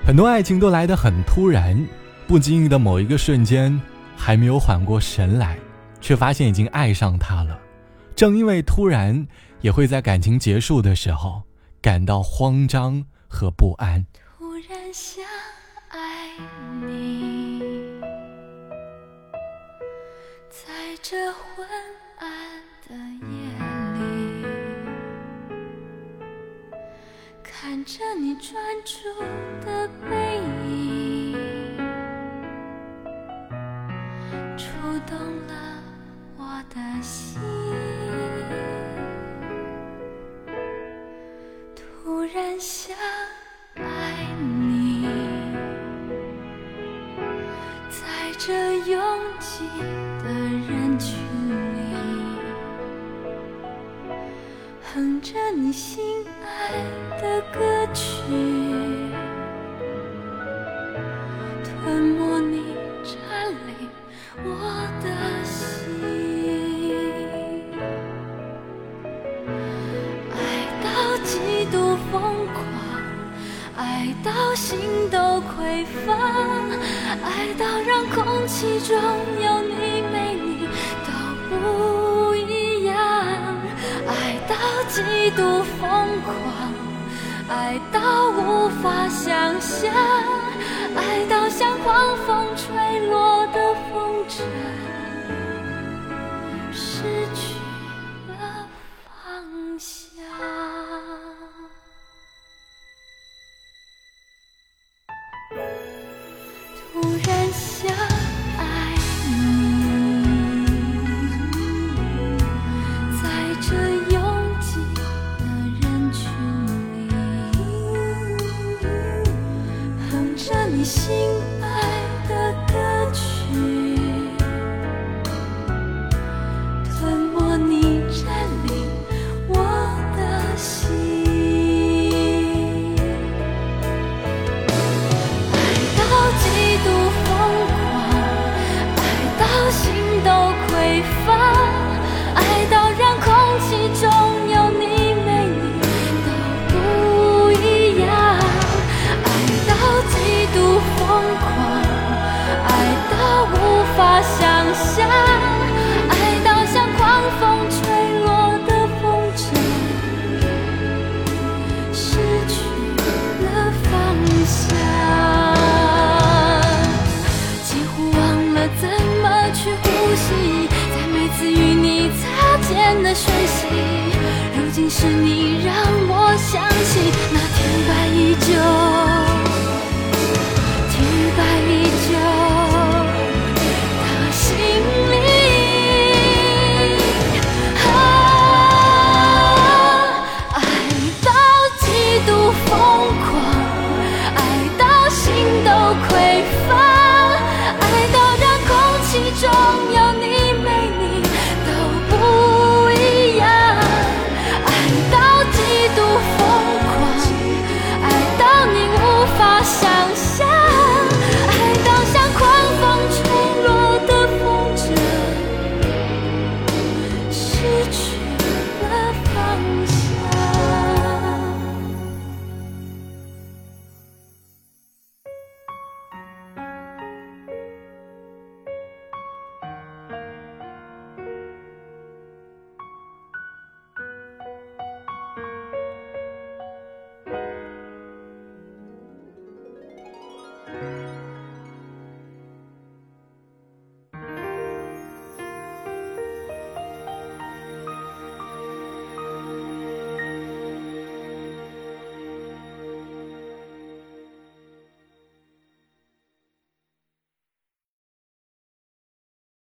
很多爱情都来得很突然，不经意的某一个瞬间，还没有缓过神来，却发现已经爱上他了。正因为突然，也会在感情结束的时候感到慌张和不安。 突然想爱你，在这昏暗的夜里，看着你专注的背影，触动了我的心。突然想爱你，在这拥挤的人群里，哼着你心爱的歌曲，吞没你占领我的心，爱到极度疯狂，爱到心都匮乏，爱到让空气中有你没你都不一样，爱到极度疯狂，爱到无法想象，爱到像狂风吹落的风筝，失去了方向。突然想爱你，在这拥挤的人群里，哼着你心爱的歌曲，吞没你占领我的心，极度疯狂，爱到心都匮乏，爱到让空气中有你没你都不一样，爱到极度疯狂，爱到无法想象，爱到像狂风吹落的风筝，失去了方向。怎么去呼吸，在每次与你擦肩的瞬息，如今是你让我想起那天白依旧